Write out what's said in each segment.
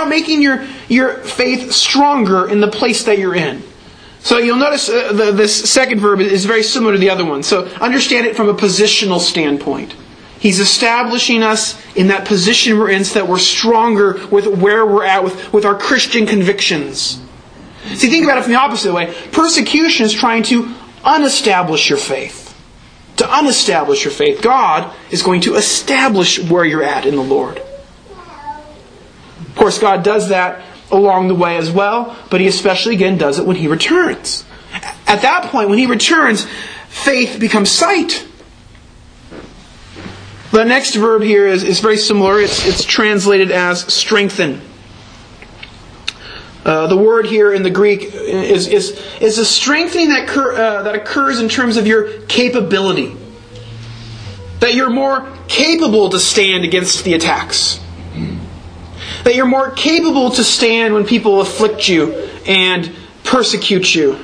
about making your faith stronger in the place that you're in. So you'll notice this second verb is very similar to the other one. So understand it from a positional standpoint. He's establishing us in that position we're in so that we're stronger with where we're at, with our Christian convictions. See, think about it from the opposite way. Persecution is trying to unestablish your faith. To unestablish your faith. God is going to establish where you're at in the Lord. Of course, God does that along the way as well, but He especially, again, does it when He returns. At that point, when He returns, faith becomes sight. The next verb here is very similar. It's translated as strengthen. The word here in the Greek is a strengthening that occurs in terms of your capability. That you're more capable to stand against the attacks. That you're more capable to stand when people afflict you and persecute you.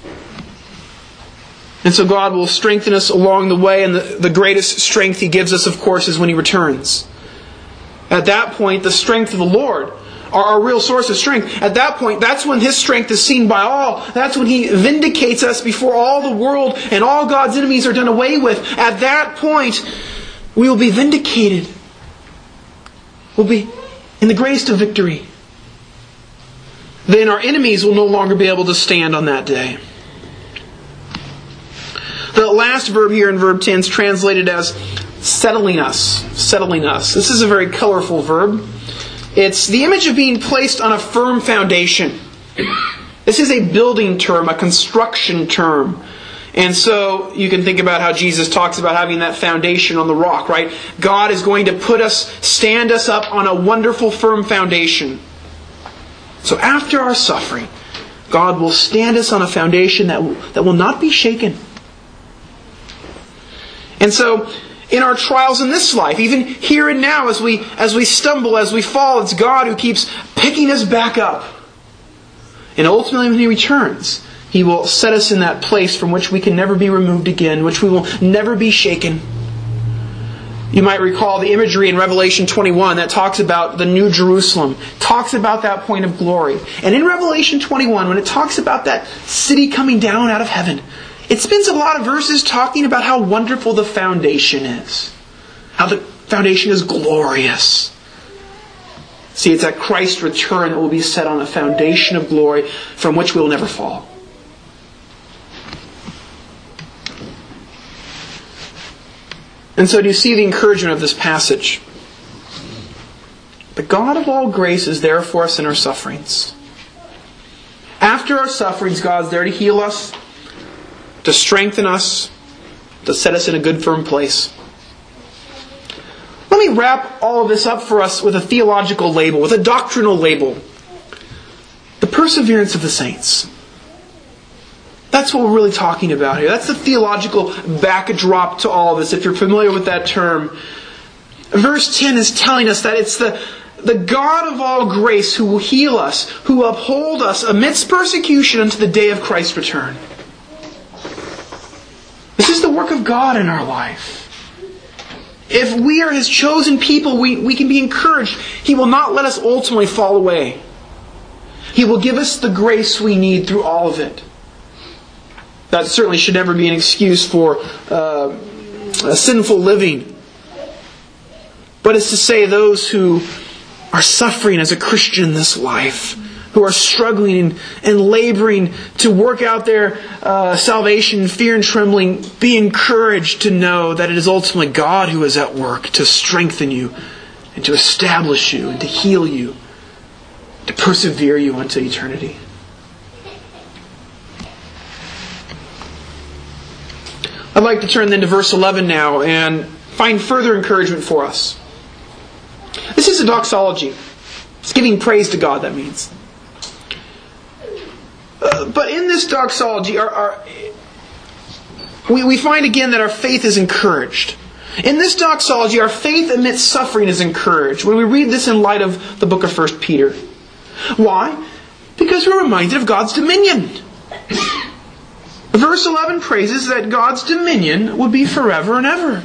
And so God will strengthen us along the way, and the greatest strength He gives us, of course, is when He returns. At that point, the strength of the Lord, our real source of strength, at that point, that's when His strength is seen by all. That's when He vindicates us before all the world and all God's enemies are done away with. At that point, we will be vindicated. We'll be in the greatest of victory. Then our enemies will no longer be able to stand on that day. The last verb here in verb 10 is translated as settling us. Settling us. This is a very colorful verb. It's the image of being placed on a firm foundation. This is a building term, a construction term. And so you can think about how Jesus talks about having that foundation on the rock, right? God is going to stand us up on a wonderful firm foundation. So after our suffering, God will stand us on a foundation that will not be shaken. And so, in our trials in this life, even here and now, as we stumble, as we fall, it's God who keeps picking us back up. And ultimately, when He returns, He will set us in that place from which we can never be removed again, which we will never be shaken. You might recall the imagery in Revelation 21 that talks about the New Jerusalem, talks about that point of glory. And in Revelation 21, when it talks about that city coming down out of heaven, it spends a lot of verses talking about how wonderful the foundation is. How the foundation is glorious. See, it's at Christ's return that will be set on a foundation of glory from which we will never fall. And so do you see the encouragement of this passage? The God of all grace is there for us in our sufferings. After our sufferings, God's there to heal us, to strengthen us, to set us in a good firm place. Let me wrap all of this up for us with a theological label, with a doctrinal label. The perseverance of the saints. That's what we're really talking about here. That's the theological backdrop to all of this, if you're familiar with that term. Verse 10 is telling us that it's the God of all grace who will heal us, who will uphold us amidst persecution unto the day of Christ's return. This is the work of God in our life. If we are His chosen people, we can be encouraged. He will not let us ultimately fall away. He will give us the grace we need through all of it. That certainly should never be an excuse for a sinful living. But it's to say those who are suffering as a Christian in this life, who are struggling and laboring to work out their salvation in fear and trembling, be encouraged to know that it is ultimately God who is at work to strengthen you and to establish you and to heal you, to persevere you unto eternity. I'd like to turn then to verse 11 now and find further encouragement for us. This is a doxology. It's giving praise to God, that means. But in this doxology, we find again that our faith is encouraged. In this doxology, our faith amidst suffering is encouraged. When we read this in light of the book of 1 Peter. Why? Because we're reminded of God's dominion. Verse 11 praises that God's dominion would be forever and ever.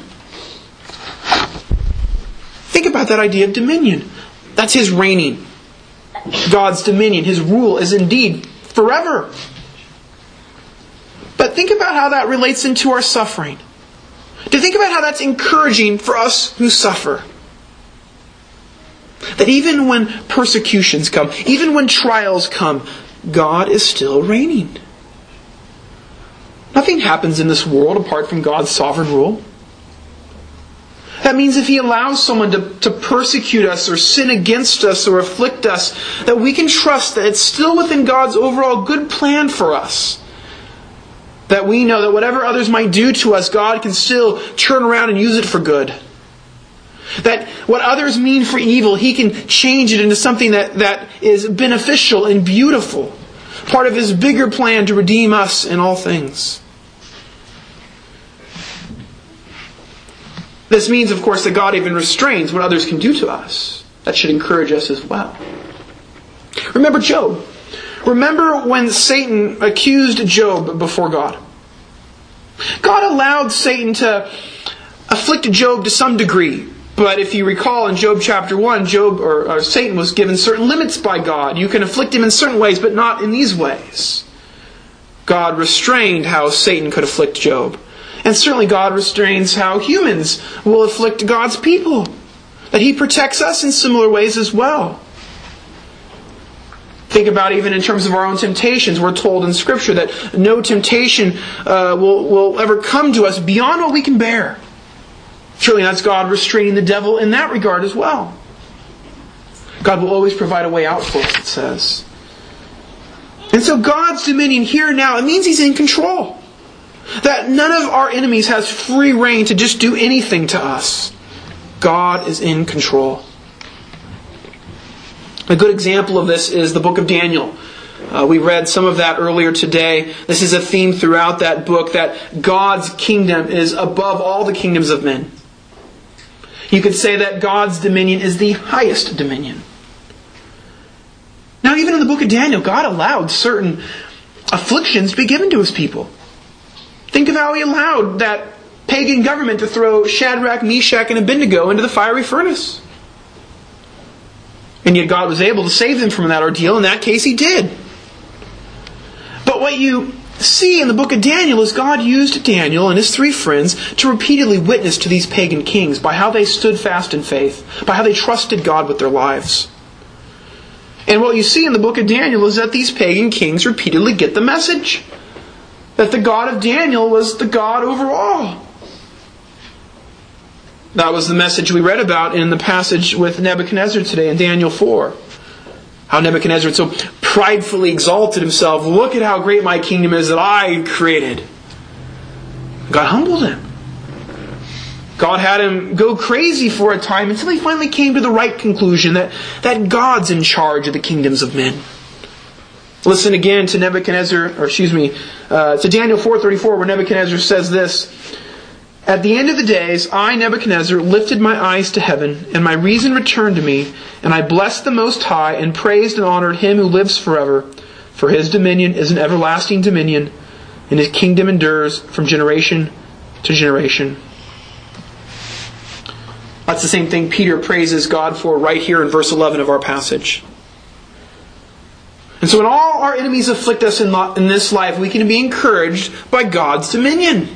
Think about that idea of dominion. That's His reigning. God's dominion, His rule, is indeed forever. But think about how that relates into our suffering. To think about how that's encouraging for us who suffer. That even when persecutions come, even when trials come, God is still reigning. Nothing happens in this world apart from God's sovereign rule. That means if He allows someone to persecute us or sin against us or afflict us, that we can trust that it's still within God's overall good plan for us. That we know that whatever others might do to us, God can still turn around and use it for good. That what others mean for evil, He can change it into something that is beneficial and beautiful. Part of His bigger plan to redeem us in all things. This means, of course, that God even restrains what others can do to us. That should encourage us as well. Remember Job. Remember when Satan accused Job before God. God allowed Satan to afflict Job to some degree. But if you recall in Job chapter 1, Satan was given certain limits by God. You can afflict him in certain ways, but not in these ways. God restrained how Satan could afflict Job. And certainly God restrains how humans will afflict God's people. That He protects us in similar ways as well. Think about even in terms of our own temptations. We're told in Scripture that no temptation will ever come to us beyond what we can bear. Surely that's God restraining the devil in that regard as well. God will always provide a way out for us, it says. And so God's dominion here now, it means He's in control. That none of our enemies has free reign to just do anything to us. God is in control. A good example of this is the book of Daniel. We read some of that earlier today. This is a theme throughout that book, that God's kingdom is above all the kingdoms of men. You could say that God's dominion is the highest dominion. Now, even in the book of Daniel, God allowed certain afflictions to be given to His people. Think of how He allowed that pagan government to throw Shadrach, Meshach, and Abednego into the fiery furnace. And yet God was able to save them from that ordeal. In that case, He did. But what you see in the book of Daniel is God used Daniel and his 3 friends to repeatedly witness to these pagan kings by how they stood fast in faith, by how they trusted God with their lives. And what you see in the book of Daniel is that these pagan kings repeatedly get the message. That the God of Daniel was the God over all. That was the message we read about in the passage with Nebuchadnezzar today in Daniel 4. How Nebuchadnezzar so pridefully exalted himself. Look at how great my kingdom is that I created. God humbled him. God had him go crazy for a time until he finally came to the right conclusion that God's in charge of the kingdoms of men. Listen again to to Daniel 4:34, where Nebuchadnezzar says this: "At the end of the days, I, Nebuchadnezzar, lifted my eyes to heaven, and my reason returned to me, and I blessed the Most High, and praised and honored Him who lives forever. For His dominion is an everlasting dominion, and His kingdom endures from generation to generation." That's the same thing Peter praises God for right here in verse 11 of our passage. And so when all our enemies afflict us in this life, we can be encouraged by God's dominion.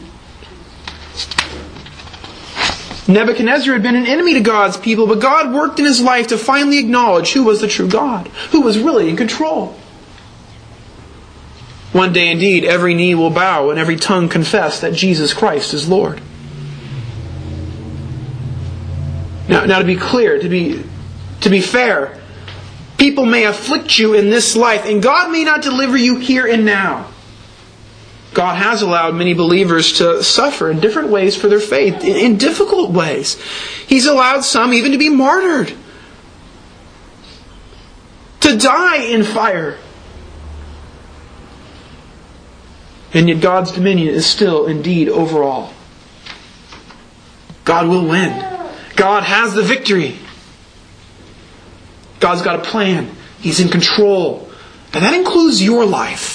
Nebuchadnezzar had been an enemy to God's people, but God worked in his life to finally acknowledge who was the true God, who was really in control. One day indeed, every knee will bow and every tongue confess that Jesus Christ is Lord. Now to be clear, to be fair, people may afflict you in this life, and God may not deliver you here and now. God has allowed many believers to suffer in different ways for their faith, in difficult ways. He's allowed some even to be martyred, to die in fire. And yet God's dominion is still indeed over all. God will win. God has the victory. God's got a plan. He's in control. And that includes your life.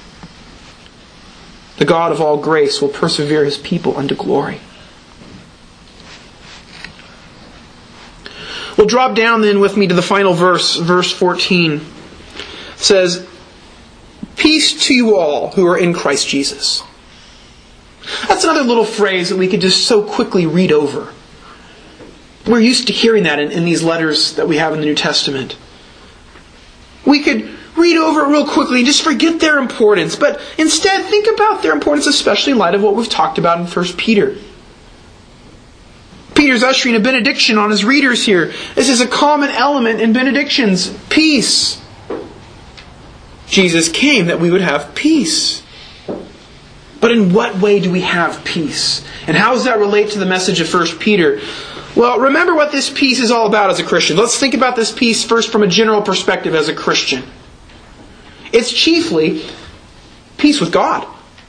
The God of all grace will persevere His people unto glory. We'll drop down then with me to the final verse, verse 14. It says, "Peace to you all who are in Christ Jesus." That's another little phrase that we could just so quickly read over. We're used to hearing that in these letters that we have in the New Testament. We could read over it real quickly and just forget their importance. But instead, think about their importance, especially in light of what we've talked about in 1 Peter. Peter's ushering a benediction on his readers here. This is a common element in benedictions. Peace. Jesus came that we would have peace. But in what way do we have peace? And how does that relate to the message of 1 Peter? Well, remember what this peace is all about as a Christian. Let's think about this peace first from a general perspective as a Christian. It's chiefly peace with God.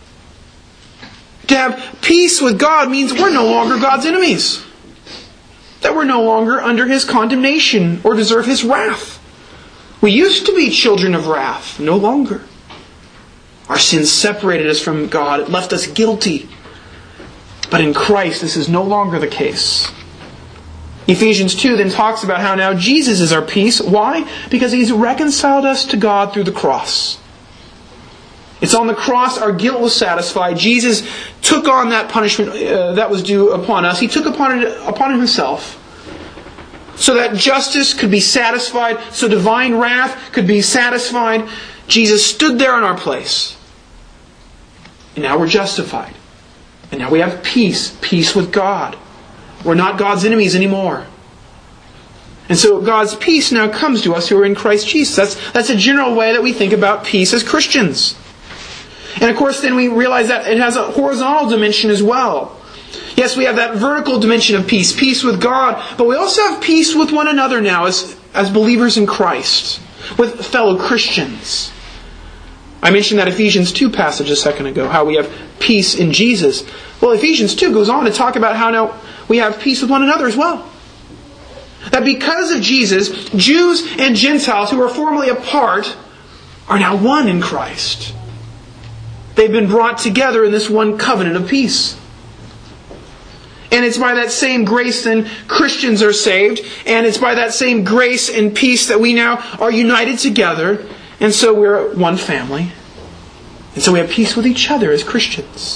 To have peace with God means we're no longer God's enemies. That we're no longer under His condemnation or deserve His wrath. We used to be children of wrath, no longer. Our sins separated us from God. It left us guilty. But in Christ, this is no longer the case. Ephesians 2 then talks about how now Jesus is our peace. Why? Because He's reconciled us to God through the cross. It's on the cross our guilt was satisfied. Jesus took on that punishment that was due upon us. He took upon Himself so that justice could be satisfied, so divine wrath could be satisfied. Jesus stood there in our place. And now we're justified. And now we have peace. Peace with God. We're not God's enemies anymore. And so God's peace now comes to us who are in Christ Jesus. That's a general way that we think about peace as Christians. And of course then we realize that it has a horizontal dimension as well. Yes, we have that vertical dimension of peace. Peace with God. But we also have peace with one another now as believers in Christ. With fellow Christians. I mentioned that Ephesians 2 passage a second ago. How we have peace in Jesus. Well, Ephesians 2 goes on to talk about how now we have peace with one another as well. That because of Jesus, Jews and Gentiles who were formerly apart are now one in Christ. They've been brought together in this one covenant of peace. And it's by that same grace then Christians are saved. And it's by that same grace and peace that we now are united together. And so we're one family. And so we have peace with each other as Christians.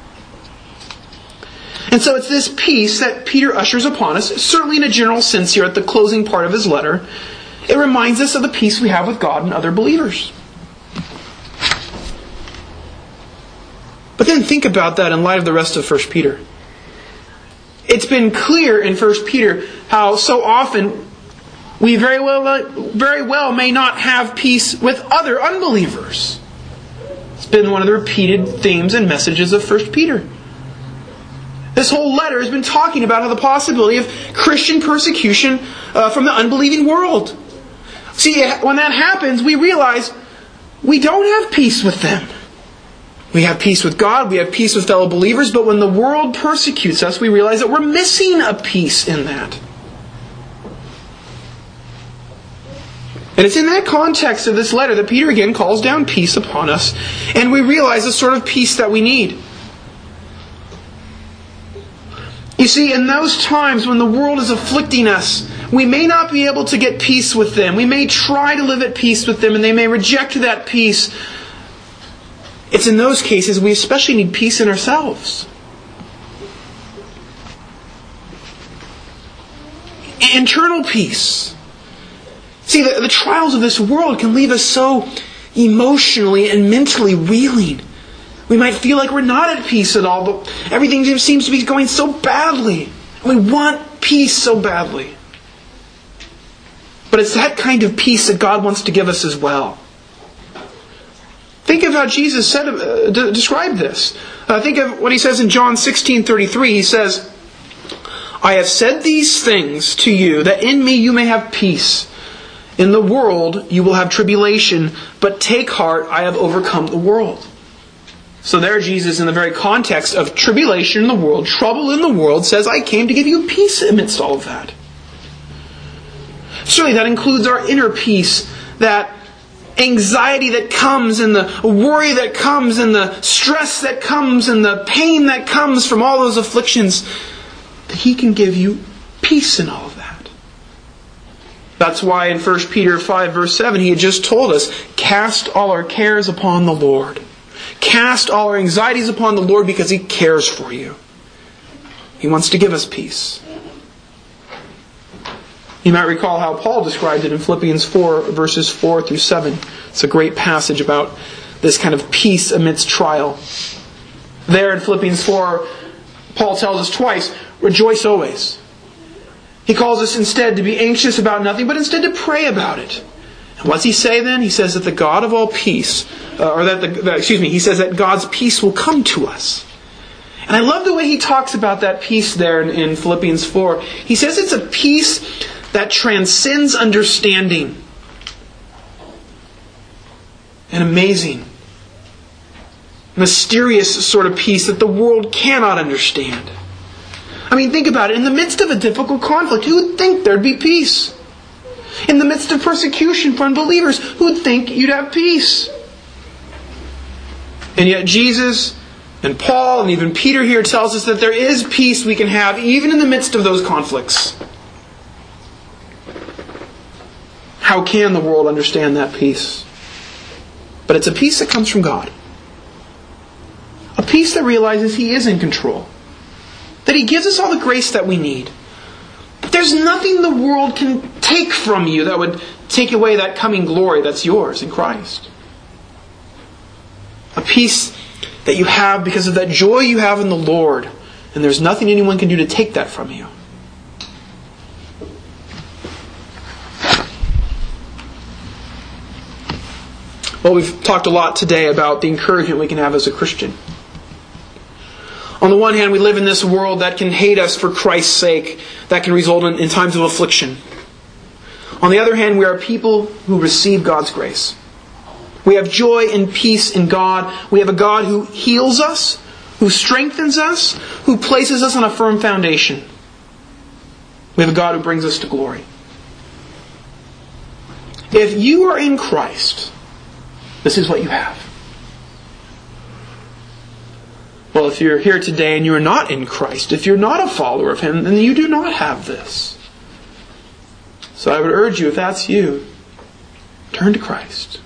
And so it's this peace that Peter ushers upon us, certainly in a general sense here at the closing part of his letter. It reminds us of the peace we have with God and other believers. But then think about that in light of the rest of 1 Peter. It's been clear in 1 Peter how so often we very well may not have peace with other unbelievers. It's been one of the repeated themes and messages of 1 Peter. This whole letter has been talking about how the possibility of Christian persecution from the unbelieving world. See, when that happens, we realize we don't have peace with them. We have peace with God, we have peace with fellow believers, but when the world persecutes us, we realize that we're missing a piece in that. And it's in that context of this letter that Peter again calls down peace upon us, and we realize the sort of peace that we need. You see, in those times when the world is afflicting us, we may not be able to get peace with them. We may try to live at peace with them, and they may reject that peace. It's in those cases we especially need peace in ourselves. Internal peace. See, the trials of this world can leave us so emotionally and mentally reeling. We might feel like we're not at peace at all, but everything just seems to be going so badly. We want peace so badly. But it's that kind of peace that God wants to give us as well. Think of how Jesus described this. Think of what He says in John 16:33. He says, "I have said these things to you, that in me you may have peace. In the world you will have tribulation, but take heart, I have overcome the world." So there Jesus, in the very context of tribulation in the world, trouble in the world, says, I came to give you peace amidst all of that. Certainly that includes our inner peace, that anxiety that comes and the worry that comes and the stress that comes and the pain that comes from all those afflictions. That He can give you peace in all of that. That's why in 1 Peter 5 verse 7 he had just told us, cast all our cares upon the Lord. Cast all our anxieties upon the Lord because He cares for you. He wants to give us peace. You might recall how Paul described it in Philippians 4 verses 4 through 7. It's a great passage about this kind of peace amidst trial. There in Philippians 4, Paul tells us twice, rejoice always. He calls us instead to be anxious about nothing, but instead to pray about it. And what's he say then? He says that the God of all peace, he says that God's peace will come to us. And I love the way he talks about that peace there in Philippians 4. He says it's a peace that transcends understanding. An amazing, mysterious sort of peace that the world cannot understand. I mean, think about it. In the midst of a difficult conflict, who would think there'd be peace? In the midst of persecution for unbelievers, who would think you'd have peace? And yet Jesus and Paul and even Peter here tells us that there is peace we can have even in the midst of those conflicts. How can the world understand that peace? But it's a peace that comes from God. A peace that realizes He is in control. That He gives us all the grace that we need. But there's nothing the world can take from you that would take away that coming glory that's yours in Christ. A peace that you have because of that joy you have in the Lord. And there's nothing anyone can do to take that from you. Well, we've talked a lot today about the encouragement we can have as a Christian. On the one hand, we live in this world that can hate us for Christ's sake, that can result in times of affliction. On the other hand, we are people who receive God's grace. We have joy and peace in God. We have a God who heals us, who strengthens us, who places us on a firm foundation. We have a God who brings us to glory. If you are in Christ, this is what you have. Well, if you're here today and you're not in Christ, if you're not a follower of Him, then you do not have this. So I would urge you, if that's you, turn to Christ.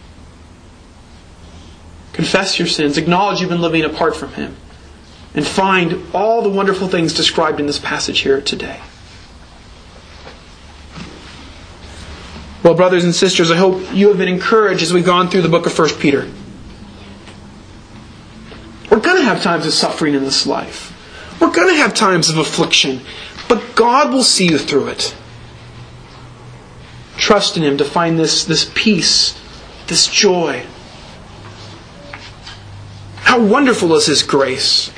Confess your sins. Acknowledge you've been living apart from Him. And find all the wonderful things described in this passage here today. Well, brothers and sisters, I hope you have been encouraged as we've gone through the book of 1 Peter. We're going to have times of suffering in this life. We're going to have times of affliction. But God will see you through it. Trust in Him to find this peace, this joy. How wonderful is His grace.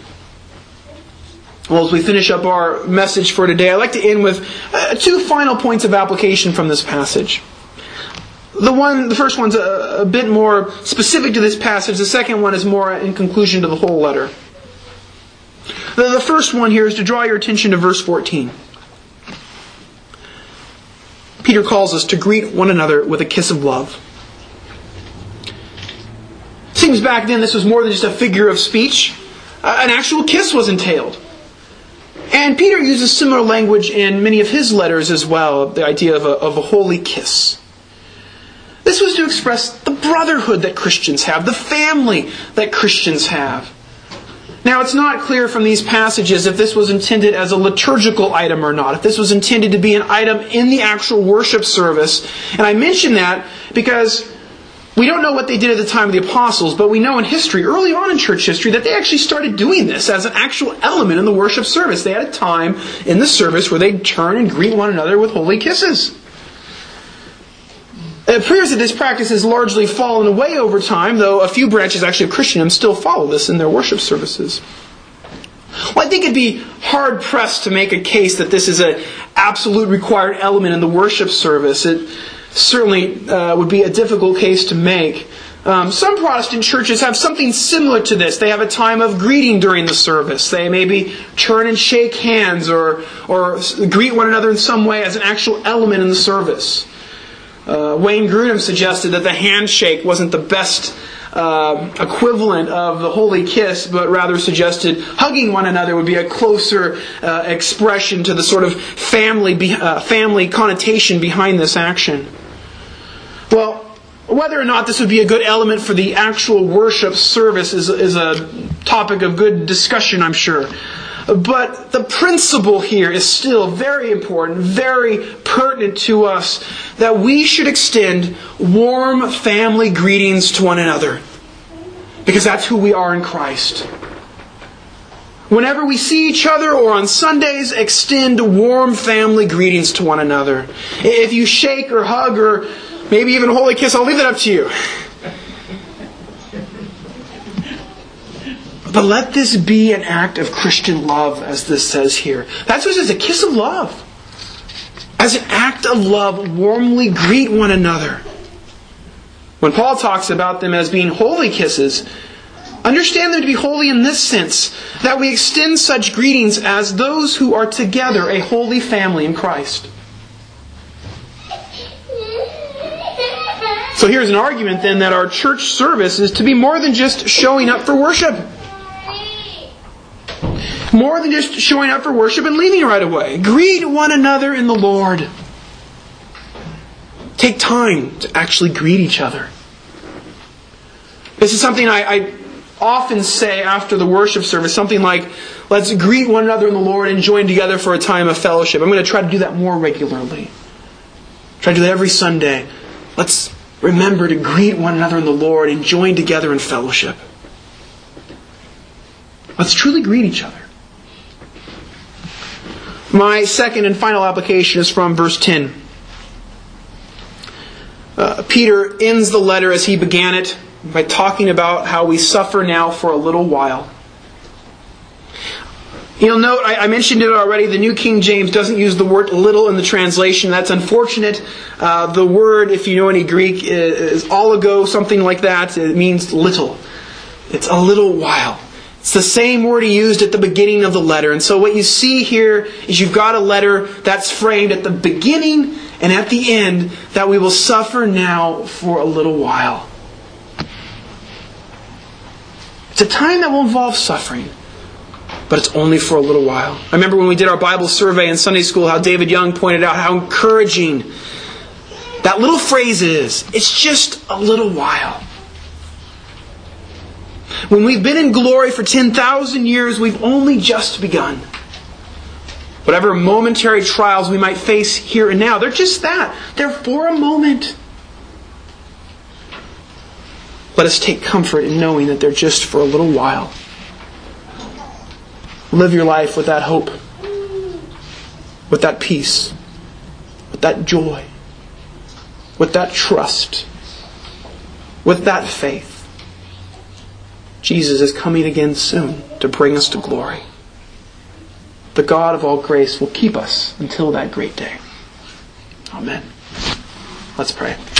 Well, as we finish up our message for today, I'd like to end with two final points of application from this passage. The first one's a bit more specific to this passage. The second one is more in conclusion to the whole letter. The first one here is to draw your attention to verse 14. Peter calls us to greet one another with a kiss of love. Seems back then this was more than just a figure of speech. An actual kiss was entailed. And Peter uses similar language in many of his letters as well, the idea of a holy kiss. This was to express the brotherhood that Christians have, the family that Christians have. Now, it's not clear from these passages if this was intended as a liturgical item or not, if this was intended to be an item in the actual worship service. And I mention that because we don't know what they did at the time of the apostles, but we know in history, early on in church history, that they actually started doing this as an actual element in the worship service. They had a time in the service where they'd turn and greet one another with holy kisses. It appears that this practice has largely fallen away over time, though a few branches actually of Christendom still follow this in their worship services. Well, I think it'd be hard-pressed to make a case that this is an absolute required element in the worship service. It certainly would be a difficult case to make. Some Protestant churches have something similar to this. They have a time of greeting during the service. They maybe turn and shake hands or greet one another in some way as an actual element in the service. Wayne Grudem suggested that the handshake wasn't the best equivalent of the holy kiss, but rather suggested hugging one another would be a closer expression to the sort of family connotation behind this action. Well, whether or not this would be a good element for the actual worship service is a topic of good discussion, I'm sure. But the principle here is still very important, very pertinent to us, that we should extend warm family greetings to one another. Because that's who we are in Christ. Whenever we see each other or on Sundays, extend warm family greetings to one another. If you shake or hug or maybe even a holy kiss, I'll leave that up to you. But let this be an act of Christian love, as this says here. That's what it says, a kiss of love. As an act of love, warmly greet one another. When Paul talks about them as being holy kisses, understand them to be holy in this sense, that we extend such greetings as those who are together, a holy family in Christ. So here's an argument then that our church service is to be more than just showing up for worship. More than just showing up for worship and leaving right away. Greet one another in the Lord. Take time to actually greet each other. This is something I often say after the worship service. Something like, let's greet one another in the Lord and join together for a time of fellowship. I'm going to try to do that more regularly. Try to do that every Sunday. Let's remember to greet one another in the Lord and join together in fellowship. Let's truly greet each other. My second and final application is from verse 10. Peter ends the letter as he began it by talking about how we suffer now for a little while. You'll note, I mentioned it already, the New King James doesn't use the word little in the translation. That's unfortunate. The word, if you know any Greek, is oligo, something like that. It means little. It's a little while. It's the same word he used at the beginning of the letter. And so what you see here is you've got a letter that's framed at the beginning and at the end, that we will suffer now for a little while. It's a time that will involve suffering, but it's only for a little while. I remember when we did our Bible survey in Sunday school, how David Young pointed out how encouraging that little phrase is. It's just a little while. When we've been in glory for 10,000 years, we've only just begun. Whatever momentary trials we might face here and now, they're just that. They're for a moment. Let us take comfort in knowing that they're just for a little while. Live your life with that hope, with that peace, with that joy, with that trust, with that faith. Jesus is coming again soon to bring us to glory. The God of all grace will keep us until that great day. Amen. Let's pray.